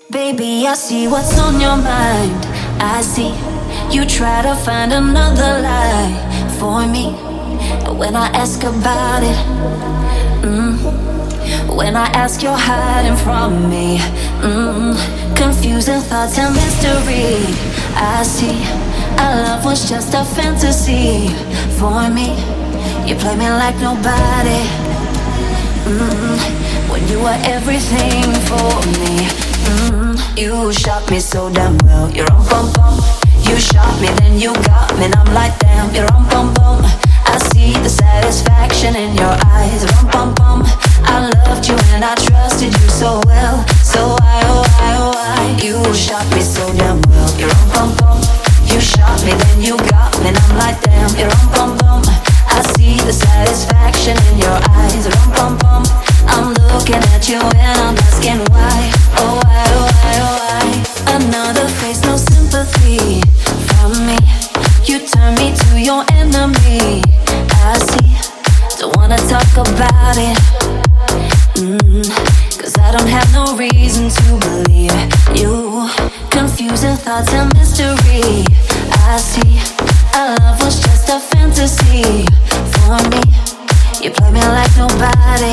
Baby, I see what's on your mind. I see you try to find another lie for me. When I ask about it, when I ask, you're hiding from me. Confusing thoughts and mystery. I see our love was just a fantasy for me. You play me like nobody. When you were everything for me. You shot me so damn well. You're on bum bum. You shot me, then you got me, and I'm like damn. You're on bum bum. I see the satisfaction in your eyes. Rum bum bum. I loved you and I trusted you so well. So why, oh why, oh why? You shot me so damn well. You're on bum bum. You shot me, then you got me, and I'm like damn. You're on bum bum. I see the satisfaction in your eyes. Rum bum bum. I'm looking at you and I'm asking why. Oh why, oh why, oh why? Another face, no sympathy from me. You turn me to your enemy. I see, don't wanna talk about it. Cause I don't have no reason to believe you. Confusing thoughts and mystery. I see, our love was just a fantasy for me. You play me like nobody.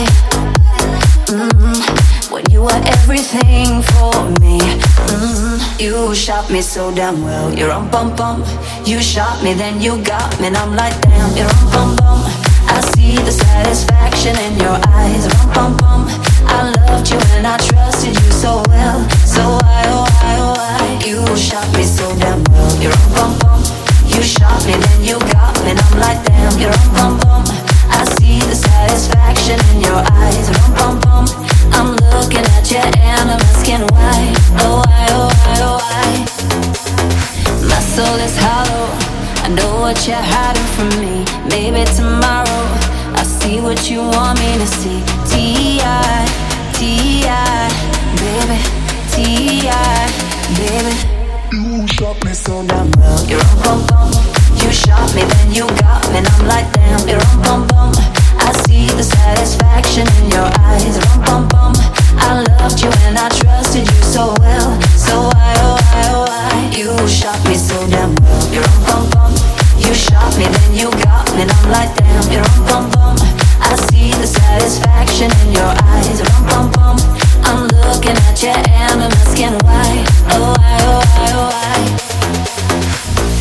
When you were everything for me. You shot me so damn well. You're on bum bum. You shot me, then you got me, and I'm like damn. You're on bum bum. I see the satisfaction in your eyes. Rum bum bum. I loved you and I trusted you so well. So why, oh why, oh why? You shot me so damn well. You're on bum bum. You shot me, then you got me, and I'm like damn. You're on bum bum. I see the satisfaction in your eyes. Rum bum bum. I'm looking at you and I'm asking why. Oh why, oh why, oh why? My soul is hollow. I know what you're hiding from me. Maybe tomorrow I'll see what you want me to see. T.I., T.I., baby, T.I., baby. You shot me so damn well. You're on bum bum. You shot me, then you got me, and I'm like damn. You're on bum bum. I see the satisfaction in your eyes. Rum bum bum. I loved you and I trusted you so well. So why, oh why, oh why? You shot me so damn well. You're on bum bum. You shot me, then you got me, and I'm like damn. You're on bum bum. I see the satisfaction in your eyes. Rum bum bum. I'm looking at you and I'm asking why.